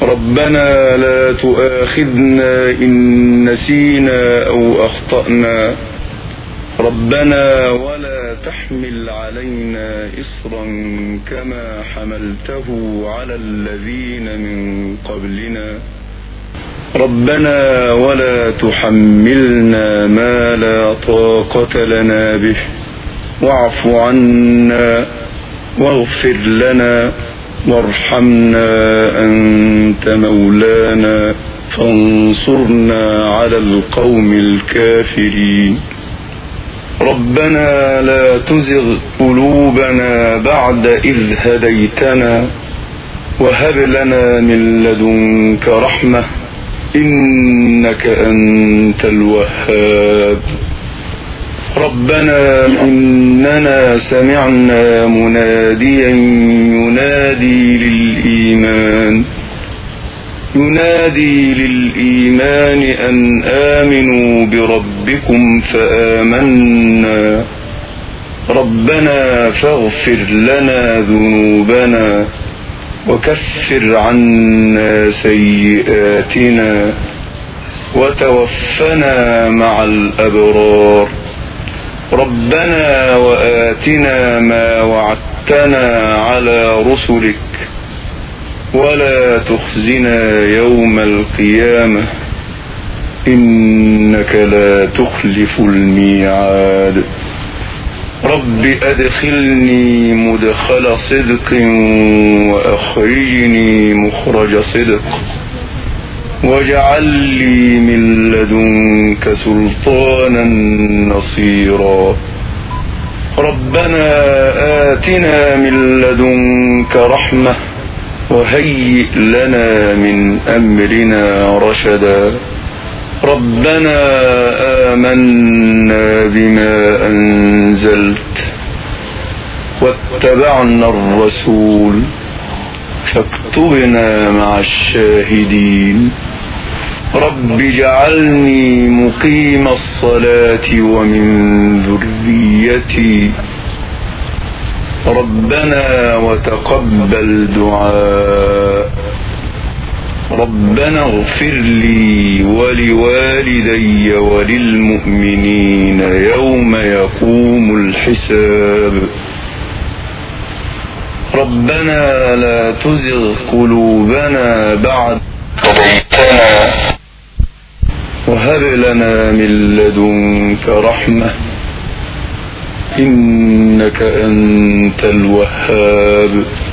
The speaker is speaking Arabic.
ربنا لا تؤاخذنا إن نسينا أو أخطأنا. ربنا ولا تحمل علينا إصرا كما حملته على الذين من قبلنا. ربنا ولا تحملنا ما لا طاقة لنا به، واعف عنا واغفر لنا وارحمنا أنت مولانا فانصرنا على القوم الكافرين. ربنا لا تزغ قلوبنا بعد إذ هديتنا وهب لنا من لدنك رحمة إنك أنت الوهاب. ربنا إننا سمعنا مناديا ينادي للإيمان أن آمنوا بربكم فآمنا. ربنا فاغفر لنا ذنوبنا وكفر عنا سيئاتنا وتوفنا مع الأبرار. ربنا وآتنا ما وعدتنا على رسلك ولا تخزنا يوم القيامة إنك لا تخلف الميعاد. رب أدخلني مدخل صدق وأخرجني مخرج صدق واجعل لي من لدنك سلطانا نصيرا. ربنا آتنا من لدنك رحمة وهيئ لنا من أمرنا رشدا. ربنا آمنا بما أنزلت واتبعنا الرسول فاكتبنا مع الشاهدين. رب اجعلني مقيم الصلاة ومن ذريتي. ربنا وتقبل دعاء. ربنا اغفر لي ولوالدي وللمؤمنين يوم يقوم الحساب. ربنا لا تزغ قلوبنا بعد إذ هديتنا وهب لنا من لدنك رحمة إنك أنت الوهاب.